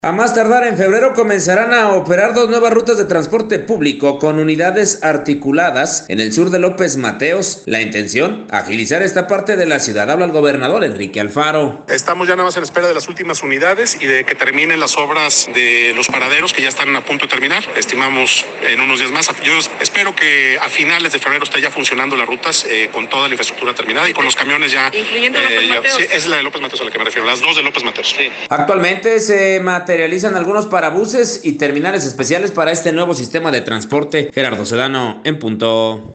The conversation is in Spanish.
A más tardar en febrero comenzarán a operar dos nuevas rutas de transporte público con unidades articuladas en el sur de López Mateos. La intención, agilizar esta parte de la ciudad. Habla el gobernador Enrique Alfaro. Estamos ya nada más en espera de las últimas unidades y de que terminen las obras de los paraderos que ya están a punto de terminar. Estimamos en unos días más. Yo espero que a finales de febrero esté ya funcionando las rutas con toda la infraestructura terminada y con los camiones ya. Incluyendo López Mateos. Sí, es la de López Mateos a la que me refiero, las dos de López Mateos. Sí. Actualmente se materializan algunos parabuses y terminales especiales para este nuevo sistema de transporte. Gerardo Sedano, en punto.